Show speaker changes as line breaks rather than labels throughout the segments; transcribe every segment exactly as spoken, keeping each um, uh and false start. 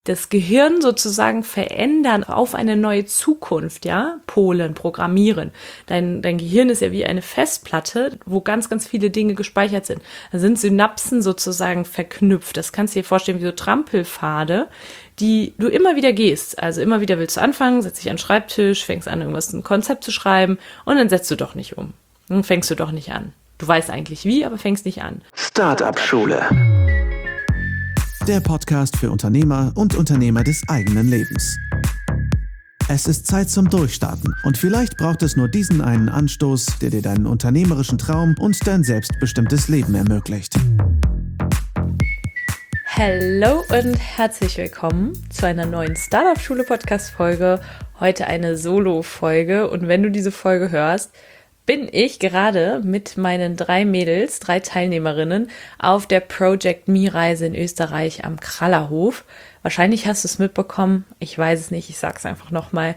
das Gehirn sozusagen verändern auf eine neue Zukunft, ja, polen, programmieren. Dein, dein Gehirn ist ja wie eine Festplatte, wo ganz, ganz viele Dinge gespeichert sind. Da sind Synapsen sozusagen verknüpft. Das kannst du dir vorstellen wie so Trampelpfade, die du immer wieder gehst. Also immer wieder willst du anfangen, setzt dich an den Schreibtisch, fängst an, irgendwas, ein Konzept zu schreiben und dann setzt du doch nicht um. Dann fängst du doch nicht an. Du weißt eigentlich wie, aber fängst nicht an.
Startup-Schule.
Der Podcast für Unternehmer und Unternehmer des eigenen Lebens. Es ist Zeit zum Durchstarten und vielleicht braucht es nur diesen einen Anstoß, der dir deinen unternehmerischen Traum und dein selbstbestimmtes Leben ermöglicht.
Hallo und herzlich willkommen zu einer neuen Startup-Schule-Podcast-Folge. Heute eine Solo-Folge und wenn du diese Folge hörst, bin ich gerade mit meinen drei Mädels, drei Teilnehmerinnen auf der Project Me-Reise in Österreich am Krallerhof. Wahrscheinlich hast du es mitbekommen, ich weiß es nicht, ich sag's einfach nochmal.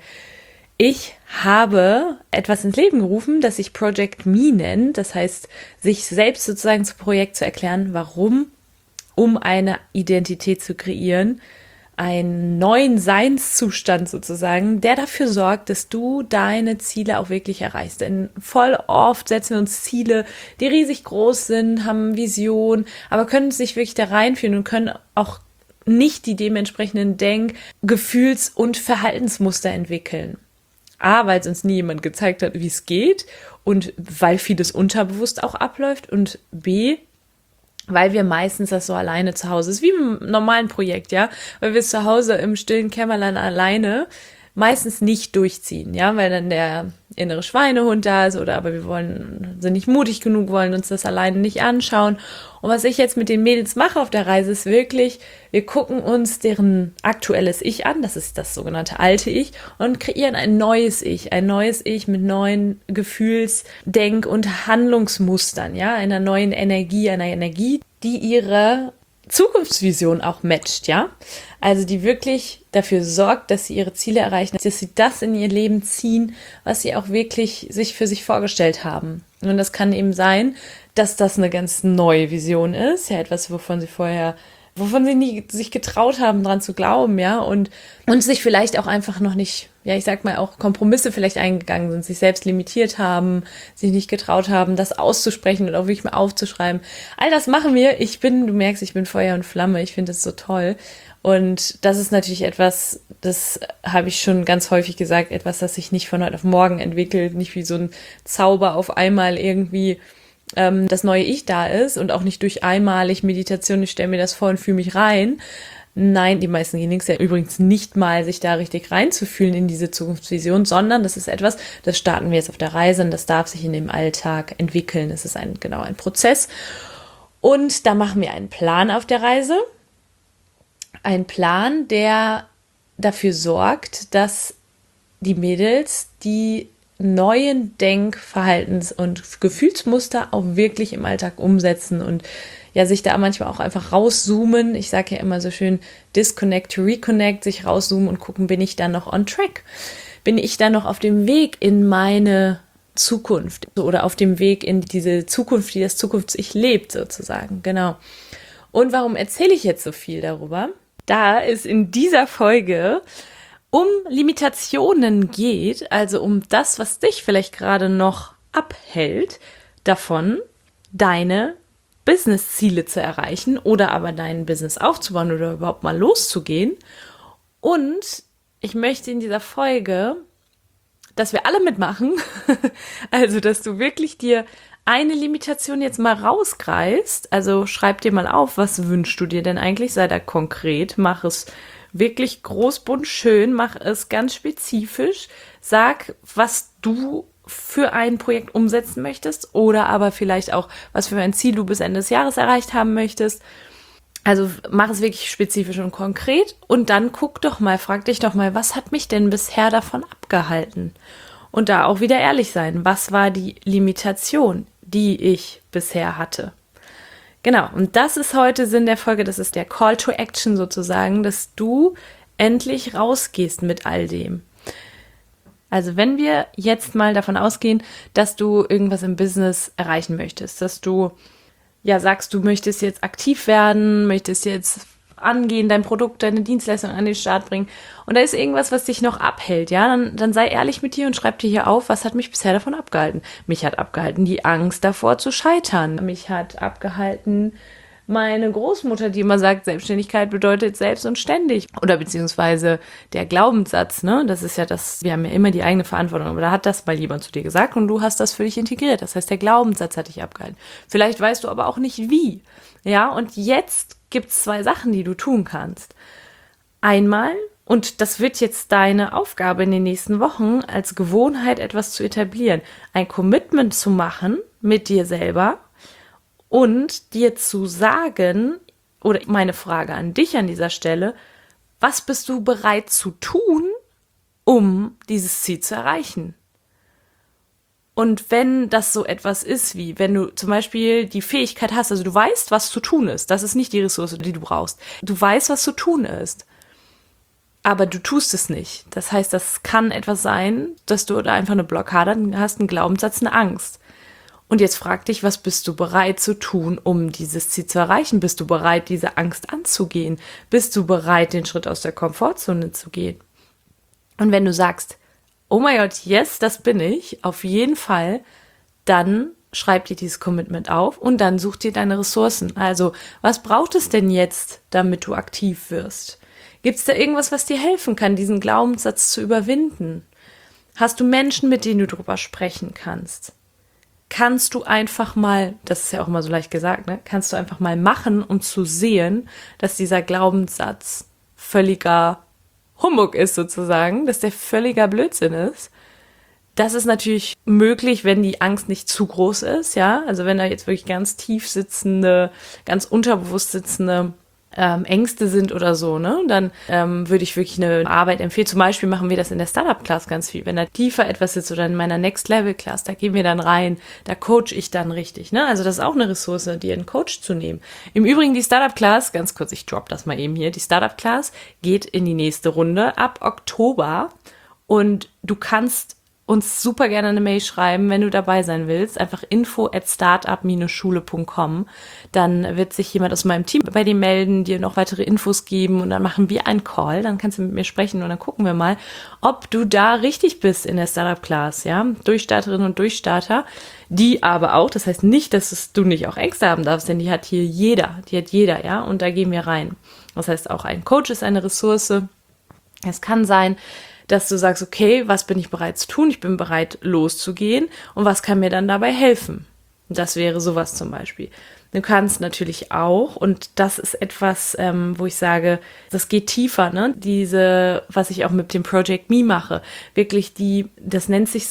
Ich habe etwas ins Leben gerufen, das sich Project Me nennt, das heißt, sich selbst sozusagen zum Projekt zu erklären, warum, um eine Identität zu kreieren, einen neuen Seinszustand sozusagen, der dafür sorgt, dass du deine Ziele auch wirklich erreichst. Denn voll oft setzen wir uns Ziele, die riesig groß sind, haben Vision, aber können uns nicht wirklich da reinführen und können auch nicht die dementsprechenden Denk-, Gefühls- und Verhaltensmuster entwickeln. A, weil es uns nie jemand gezeigt hat, wie es geht und weil vieles unterbewusst auch abläuft und B, weil wir meistens das so alleine zu Hause ist, wie im normalen Projekt, ja, weil wir es zu Hause im stillen Kämmerlein alleine meistens nicht durchziehen, ja, weil dann der innere Schweinehund da ist oder aber wir wollen, sind nicht mutig genug, wollen uns das alleine nicht anschauen. Und was ich jetzt mit den Mädels mache auf der Reise ist wirklich, wir gucken uns deren aktuelles Ich an, das ist das sogenannte alte Ich und kreieren ein neues Ich, ein neues Ich mit neuen Gefühls-, Denk- und Handlungsmustern, ja, einer neuen Energie, einer Energie, die ihre Zukunftsvision auch matcht, ja, also die wirklich dafür sorgt, dass sie ihre Ziele erreichen, dass sie das in ihr Leben ziehen, was sie auch wirklich sich für sich vorgestellt haben. Und das kann eben sein, dass das eine ganz neue Vision ist, ja, etwas, wovon sie vorher, wovon sie nie sich getraut haben, dran zu glauben, ja, und, und sich vielleicht auch einfach noch nicht, ja, ich sag mal, auch Kompromisse vielleicht eingegangen sind, sich selbst limitiert haben, sich nicht getraut haben, das auszusprechen und auch wirklich mal aufzuschreiben. All das machen wir. Ich bin, du merkst, ich bin Feuer und Flamme. Ich finde das so toll. Und das ist natürlich etwas, das habe ich schon ganz häufig gesagt, etwas, das sich nicht von heute auf morgen entwickelt, nicht wie so ein Zauber auf einmal irgendwie ähm, das neue Ich da ist und auch nicht durch einmalig Meditation, ich stelle mir das vor und fühle mich rein. Nein, die meisten gehen ja übrigens nicht mal, sich da richtig reinzufühlen in diese Zukunftsvision, sondern das ist etwas, das starten wir jetzt auf der Reise und das darf sich in dem Alltag entwickeln. Es ist ein, genau ein Prozess. Und da machen wir einen Plan auf der Reise. Ein Plan, der dafür sorgt, dass die Mädels die neuen Denk-, Verhaltens- und Gefühlsmuster auch wirklich im Alltag umsetzen und ja, sich da manchmal auch einfach rauszoomen. Ich sage ja immer so schön, disconnect to reconnect, sich rauszoomen und gucken, bin ich dann noch on track? Bin ich dann noch auf dem Weg in meine Zukunft oder auf dem Weg in diese Zukunft, die das Zukunfts-Ich lebt sozusagen, genau. Und warum erzähle ich jetzt so viel darüber? Da es in dieser Folge um Limitationen geht, also um das, was dich vielleicht gerade noch abhält, davon deine Business-Ziele zu erreichen oder aber dein Business aufzubauen oder überhaupt mal loszugehen. Und ich möchte in dieser Folge, dass wir alle mitmachen, also dass du wirklich dir eine Limitation jetzt mal rausgreifst, also schreib dir mal auf, was wünschst du dir denn eigentlich, sei da konkret, mach es wirklich groß, bunt, schön, mach es ganz spezifisch, sag, was du für ein Projekt umsetzen möchtest oder aber vielleicht auch, was für ein Ziel du bis Ende des Jahres erreicht haben möchtest. Also mach es wirklich spezifisch und konkret und dann guck doch mal, frag dich doch mal, was hat mich denn bisher davon abgehalten? Und da auch wieder ehrlich sein, was war die Limitation, die ich bisher hatte? Genau, und das ist heute Sinn der Folge, das ist der Call to Action sozusagen, dass du endlich rausgehst mit all dem. Also wenn wir jetzt mal davon ausgehen, dass du irgendwas im Business erreichen möchtest, dass du ja sagst, du möchtest jetzt aktiv werden, möchtest jetzt angehen, dein Produkt, deine Dienstleistung an den Start bringen und da ist irgendwas, was dich noch abhält, ja, dann, dann sei ehrlich mit dir und schreib dir hier auf, was hat mich bisher davon abgehalten. Mich hat abgehalten die Angst davor zu scheitern. Mich hat abgehalten meine Großmutter, die immer sagt, Selbstständigkeit bedeutet selbst und ständig. Oder beziehungsweise der Glaubenssatz, ne? Das ist ja das, wir haben ja immer die eigene Verantwortung, aber da hat das mal jemand zu dir gesagt und du hast das für dich integriert. Das heißt, der Glaubenssatz hat dich abgehalten. Vielleicht weißt du aber auch nicht wie. Ja, und jetzt gibt's zwei Sachen, die du tun kannst. Einmal, und das wird jetzt deine Aufgabe in den nächsten Wochen, als Gewohnheit etwas zu etablieren, ein Commitment zu machen mit dir selber, und dir zu sagen, oder meine Frage an dich an dieser Stelle, was bist du bereit zu tun, um dieses Ziel zu erreichen? Und wenn das so etwas ist wie, wenn du zum Beispiel die Fähigkeit hast, also du weißt, was zu tun ist, das ist nicht die Ressource, die du brauchst. Du weißt, was zu tun ist, aber du tust es nicht. Das heißt, das kann etwas sein, dass du da einfach eine Blockade hast, einen Glaubenssatz, eine Angst. Und jetzt frag dich, was bist du bereit zu tun, um dieses Ziel zu erreichen? Bist du bereit, diese Angst anzugehen? Bist du bereit, den Schritt aus der Komfortzone zu gehen? Und wenn du sagst, oh mein Gott, yes, das bin ich, auf jeden Fall, dann schreib dir dieses Commitment auf und dann such dir deine Ressourcen. Also, was braucht es denn jetzt, damit du aktiv wirst? Gibt es da irgendwas, was dir helfen kann, diesen Glaubenssatz zu überwinden? Hast du Menschen, mit denen du drüber sprechen kannst? Kannst du einfach mal, das ist ja auch immer so leicht gesagt, ne? Kannst du einfach mal machen, um zu sehen, dass dieser Glaubenssatz völliger Humbug ist sozusagen, dass der völliger Blödsinn ist. Das ist natürlich möglich, wenn die Angst nicht zu groß ist, ja. Also wenn da jetzt wirklich ganz tief sitzende, ganz unterbewusst sitzende ähm, Ängste sind oder so, ne, dann ähm, würde ich wirklich eine Arbeit empfehlen. Zum Beispiel machen wir das in der Startup-Class ganz viel. Wenn da tiefer etwas sitzt oder in meiner Next-Level-Class, da gehen wir dann rein, da coach ich dann richtig, ne. Also das ist auch eine Ressource, dir einen Coach zu nehmen. Im Übrigen die Startup-Class, ganz kurz, ich drop das mal eben hier, die Startup-Class geht in die nächste Runde ab Oktober und du kannst uns super gerne eine Mail schreiben, wenn du dabei sein willst. Einfach info at startup dash schule punkt com. Dann wird sich jemand aus meinem Team bei dir melden, dir noch weitere Infos geben und dann machen wir einen Call. Dann kannst du mit mir sprechen und dann gucken wir mal, ob du da richtig bist in der Startup-Class, ja. Durchstarterinnen und Durchstarter, die aber auch, das heißt nicht, dass es, du nicht auch Ängste haben darfst, denn die hat hier jeder, die hat jeder, ja. Und da gehen wir rein. Das heißt, auch ein Coach ist eine Ressource. Es kann sein, dass du sagst, okay, was bin ich bereit zu tun? Ich bin bereit, loszugehen. Und was kann mir dann dabei helfen? Das wäre sowas zum Beispiel. Du kannst natürlich auch, und das ist etwas, ähm, wo ich sage, das geht tiefer, ne? Diese, was ich auch mit dem Project Me mache, wirklich die, das nennt sich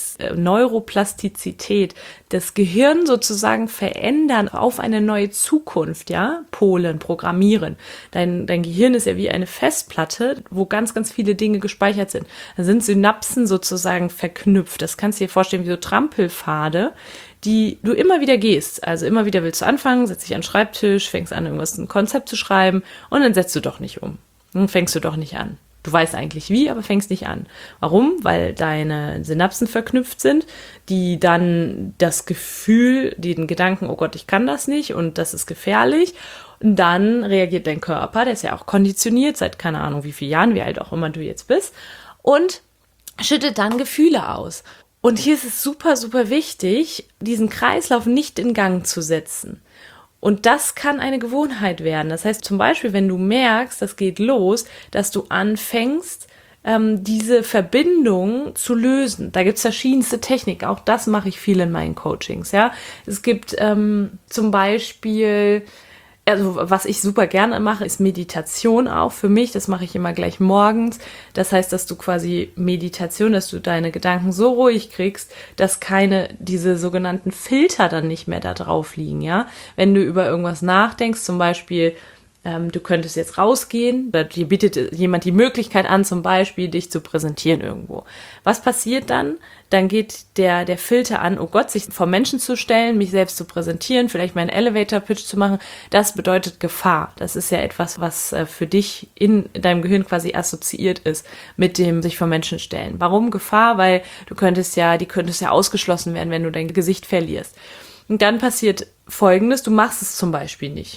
Neuroplastizität, das Gehirn sozusagen verändern auf eine neue Zukunft, ja? Polen, programmieren. Dein, dein Gehirn ist ja wie eine Festplatte, wo ganz, ganz viele Dinge gespeichert sind. Da sind Synapsen sozusagen verknüpft. Das kannst du dir vorstellen wie so Trampelpfade, die du immer wieder gehst. Also immer wieder willst du anfangen, setzt dich an den Schreibtisch, fängst an, irgendwas, ein Konzept zu schreiben und dann setzt du doch nicht um. Dann fängst du doch nicht an. Du weißt eigentlich wie, aber fängst nicht an. Warum? Weil deine Synapsen verknüpft sind, die dann das Gefühl, den Gedanken, oh Gott, ich kann das nicht und das ist gefährlich. Und dann reagiert dein Körper, der ist ja auch konditioniert, seit keine Ahnung wie vielen Jahren, wie alt auch immer du jetzt bist, und schüttet dann Gefühle aus. Und hier ist es super, super wichtig, diesen Kreislauf nicht in Gang zu setzen. Und das kann eine Gewohnheit werden. Das heißt zum Beispiel, wenn du merkst, das geht los, dass du anfängst, ähm, diese Verbindung zu lösen. Da gibt's verschiedenste Techniken. Auch das mache ich viel in meinen Coachings. Ja, es gibt ähm, zum Beispiel, also was ich super gerne mache, ist Meditation auch für mich. Das mache ich immer gleich morgens. Das heißt, dass du quasi Meditation, dass du deine Gedanken so ruhig kriegst, dass keine, diese sogenannten Filter dann nicht mehr da drauf liegen, ja. Wenn du über irgendwas nachdenkst, zum Beispiel, ähm, du könntest jetzt rausgehen, oder dir bietet jemand die Möglichkeit an, zum Beispiel dich zu präsentieren irgendwo. Was passiert dann? Dann geht der, der Filter an, oh Gott, sich vor Menschen zu stellen, mich selbst zu präsentieren, vielleicht meinen Elevator-Pitch zu machen. Das bedeutet Gefahr. Das ist ja etwas, was äh, für dich in deinem Gehirn quasi assoziiert ist mit dem sich vor Menschen stellen. Warum Gefahr? Weil du könntest ja, die könntest ja ausgeschlossen werden, wenn du dein Gesicht verlierst. Und dann passiert Folgendes, du machst es zum Beispiel nicht.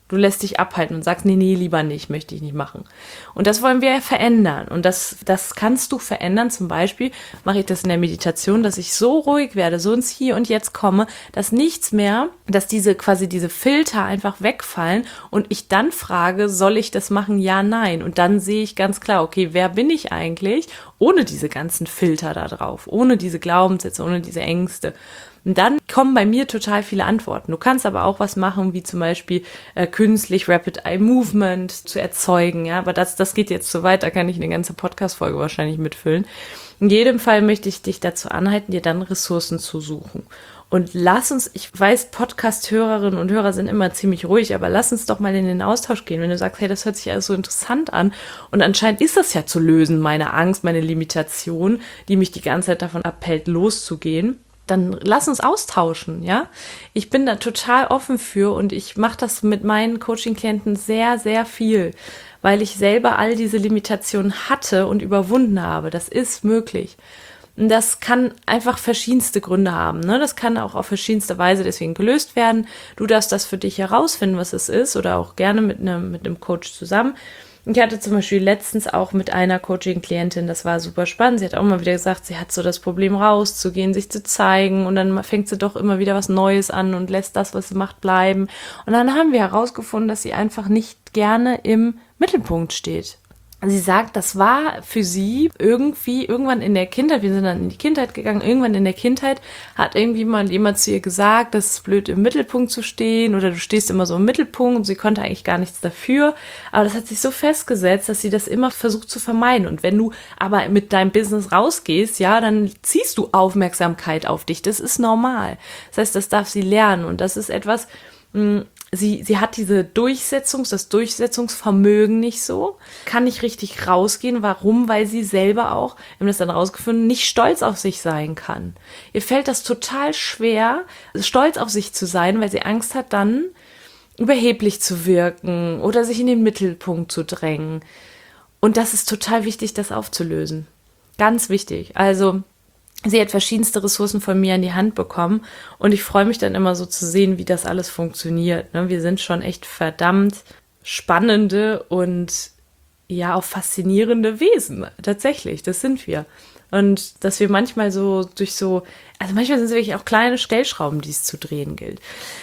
Du lässt dich abhalten und sagst, nee, nee, lieber nicht, möchte ich nicht machen. Und das wollen wir verändern. Und das, das kannst du verändern. Zum Beispiel mache ich das in der Meditation, dass ich so ruhig werde, so ins Hier und Jetzt komme, dass nichts mehr, dass diese quasi diese Filter einfach wegfallen und ich dann frage, soll ich das machen? Ja, nein. Und dann sehe ich ganz klar, okay, wer bin ich eigentlich? Ohne diese ganzen Filter da drauf, ohne diese Glaubenssätze, ohne diese Ängste. Und dann kommen bei mir total viele Antworten. Du kannst aber auch was machen, wie zum Beispiel äh, künstlich Rapid Eye Movement zu erzeugen. Ja, aber das, das geht jetzt so weit, da kann ich eine ganze Podcast-Folge wahrscheinlich mitfüllen. In jedem Fall möchte ich dich dazu anhalten, dir dann Ressourcen zu suchen. Und lass uns, ich weiß, Podcast-Hörerinnen und Hörer sind immer ziemlich ruhig, aber lass uns doch mal in den Austausch gehen. Wenn du sagst, hey, das hört sich alles so interessant an und anscheinend ist das ja zu lösen, meine Angst, meine Limitation, die mich die ganze Zeit davon abhält, loszugehen, dann lass uns austauschen, ja. Ich bin da total offen für und ich mache das mit meinen Coaching-Klienten sehr, sehr viel, weil ich selber all diese Limitationen hatte und überwunden habe. Das ist möglich. Und das kann einfach verschiedenste Gründe haben, ne? Das kann auch auf verschiedenste Weise deswegen gelöst werden. Du darfst das für dich herausfinden, was es ist, oder auch gerne mit einem, mit einem Coach zusammen. Ich hatte zum Beispiel letztens auch mit einer Coaching-Klientin, das war super spannend, sie hat auch mal wieder gesagt, sie hat so das Problem rauszugehen, sich zu zeigen und dann fängt sie doch immer wieder was Neues an und lässt das, was sie macht, bleiben. Und dann haben wir herausgefunden, dass sie einfach nicht gerne im Mittelpunkt steht. Sie sagt, das war für sie irgendwie irgendwann in der Kindheit, wir sind dann in die Kindheit gegangen, irgendwann in der Kindheit hat irgendwie mal jemand zu ihr gesagt, das ist blöd, im Mittelpunkt zu stehen oder du stehst immer so im Mittelpunkt und sie konnte eigentlich gar nichts dafür, aber das hat sich so festgesetzt, dass sie das immer versucht zu vermeiden und wenn du aber mit deinem Business rausgehst, ja, dann ziehst du Aufmerksamkeit auf dich, das ist normal. Das heißt, das darf sie lernen und das ist etwas, mh, Sie, sie hat diese Durchsetzungs-, das Durchsetzungsvermögen nicht so, kann nicht richtig rausgehen. Warum? Weil sie selber auch, wir haben das dann rausgefunden, nicht stolz auf sich sein kann. Ihr fällt das total schwer, stolz auf sich zu sein, weil sie Angst hat, dann überheblich zu wirken oder sich in den Mittelpunkt zu drängen. Und das ist total wichtig, das aufzulösen. Ganz wichtig. Also, sie hat verschiedenste Ressourcen von mir an die Hand bekommen und ich freue mich dann immer so zu sehen, wie das alles funktioniert. Wir sind schon echt verdammt spannende und ja auch faszinierende Wesen. Tatsächlich, das sind wir. Und dass wir manchmal so durch so, also manchmal sind es wirklich auch kleine Stellschrauben, die es zu drehen gilt.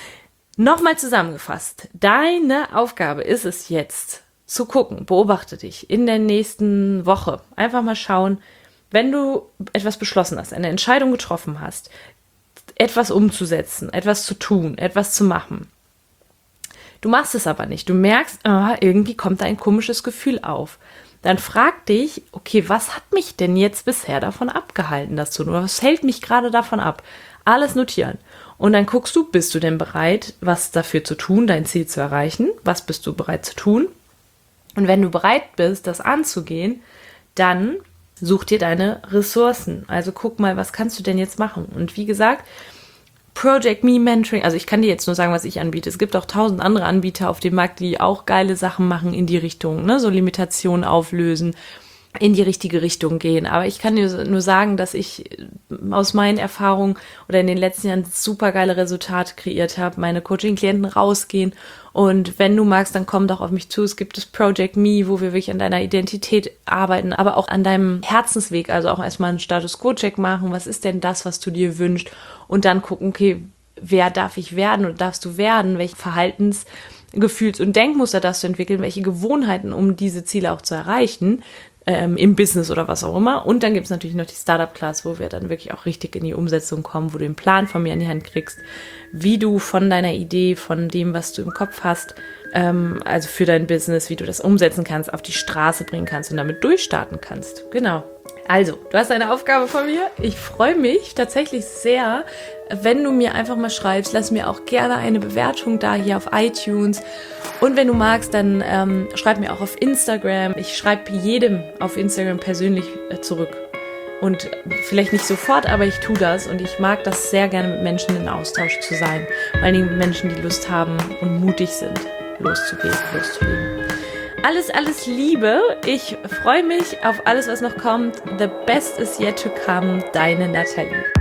Nochmal zusammengefasst, deine Aufgabe ist es jetzt zu gucken, beobachte dich in der nächsten Woche. Einfach mal schauen, wenn du etwas beschlossen hast, eine Entscheidung getroffen hast, etwas umzusetzen, etwas zu tun, etwas zu machen. Du machst es aber nicht. Du merkst, ah, irgendwie kommt da ein komisches Gefühl auf. Dann frag dich, okay, was hat mich denn jetzt bisher davon abgehalten, das zu tun? Was hält mich gerade davon ab? Alles notieren. Und dann guckst du, bist du denn bereit, was dafür zu tun, dein Ziel zu erreichen? Was bist du bereit zu tun? Und wenn du bereit bist, das anzugehen, dann such dir deine Ressourcen. Also guck mal, was kannst du denn jetzt machen? Und wie gesagt, Project Me Mentoring, also ich kann dir jetzt nur sagen, was ich anbiete. Es gibt auch tausend andere Anbieter auf dem Markt, die auch geile Sachen machen in die Richtung, ne? So Limitationen auflösen, in die richtige Richtung gehen. Aber ich kann dir nur sagen, dass ich aus meinen Erfahrungen oder in den letzten Jahren super geile Resultate kreiert habe. Meine Coaching-Klienten rausgehen und wenn du magst, dann komm doch auf mich zu. Es gibt das Project Me, wo wir wirklich an deiner Identität arbeiten, aber auch an deinem Herzensweg, also auch erstmal einen Status-Quo-Check machen. Was ist denn das, was du dir wünschst? Und dann gucken, okay, wer darf ich werden oder darfst du werden? Welche Verhaltens-, Gefühls- und Denkmuster darfst du entwickeln? Welche Gewohnheiten, um diese Ziele auch zu erreichen? Ähm, im Business oder was auch immer. Und dann gibt es natürlich noch die Startup-Class, wo wir dann wirklich auch richtig in die Umsetzung kommen, wo du den Plan von mir in die Hand kriegst, wie du von deiner Idee, von dem, was du im Kopf hast, ähm, also für dein Business, wie du das umsetzen kannst, auf die Straße bringen kannst und damit durchstarten kannst. Genau. Also, du hast eine Aufgabe von mir. Ich freue mich tatsächlich sehr, wenn du mir einfach mal schreibst. Lass mir auch gerne eine Bewertung da hier auf iTunes. Und wenn du magst, dann ähm, schreib mir auch auf Instagram. Ich schreibe jedem auf Instagram persönlich äh, zurück. Und vielleicht nicht sofort, aber ich tue das. Und ich mag das sehr gerne, mit Menschen in Austausch zu sein. Vor allen Dingen mit Menschen, die Lust haben und mutig sind, loszugehen, loszulegen. Alles, alles Liebe. Ich freue mich auf alles, was noch kommt. The best is yet to come. Deine Nathalie.